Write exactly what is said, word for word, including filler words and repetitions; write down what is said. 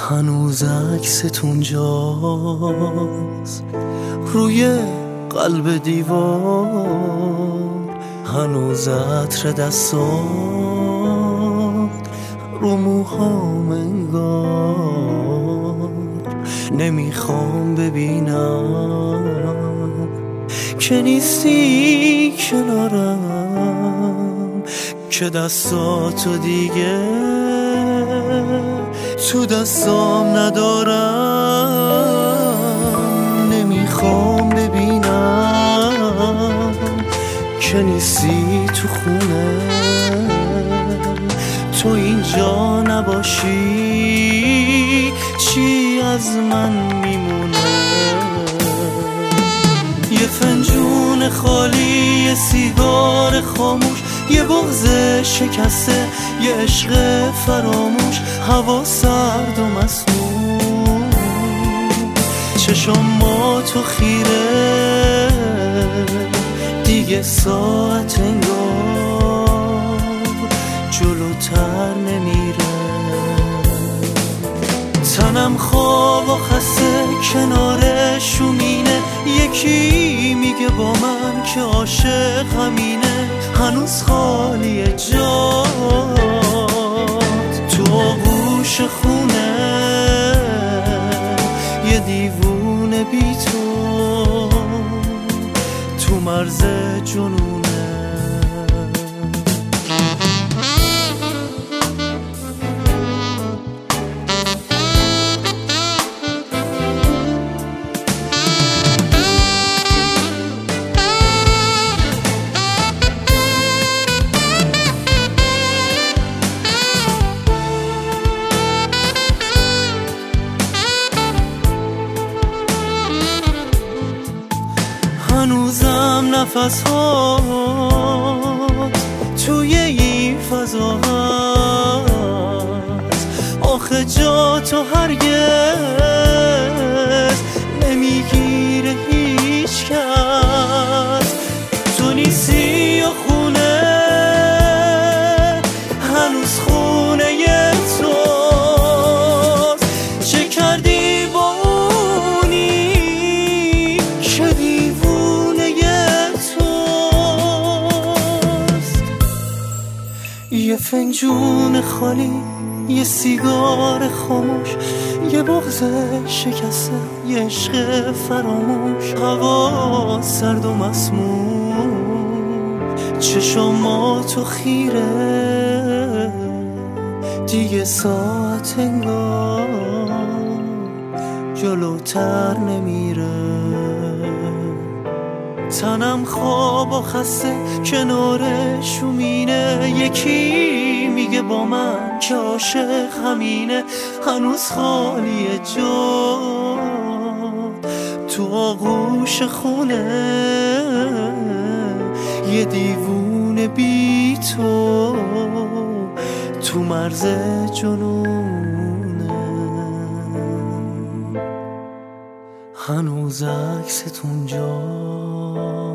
هنوز عکستون جاست روی قلب دیوار، هنوز عطر دستات رو موهام انگار. نمیخوام ببینم که نیستی کنارم، که دستاتو دیگه تو دستام ندارم. نمیخوام ببینم که نیستی تو خونه، تو اینجا نباشی چی از من میمونه؟ یه فنجون خالی، یه سیگار خاموش، یه بغض شکسته، یه عشق فراموش، هوا سرد و مسموم، چشم تو خیره، دیگه ساعت انگار جلوتر نمیره. تنم خواب و خسته کنار شومینه، یکی میگه با من که عاشق همینه. هنوز خالی جات تو آغوش خونه، یه دیوونه بی تو تو مرز جنونه. هنوزم نفس ها توی این فضا هست، آخه جا تو هرگز نمیگیره هیچ کس. تو نیستی یا خونه، هنوز خونه ی توست. چه کردی با اونی که دیوونه ی توست؟ یه فنجون خالی، یه سیگار خاموش، یه بغض شکسته، یه عشق فراموش، هوا سرد و مسموم، چشم تو خیره، دیگه ساعت انگار جلوتر نمیره. تنم خواب و خسته کنار شومینه، یکی میگه با من که عاشق همینه. هنوز خالی جا تو آغوش خونه، یه دیوونه بی تو تو مرز جنونه. هنوز عکستون جا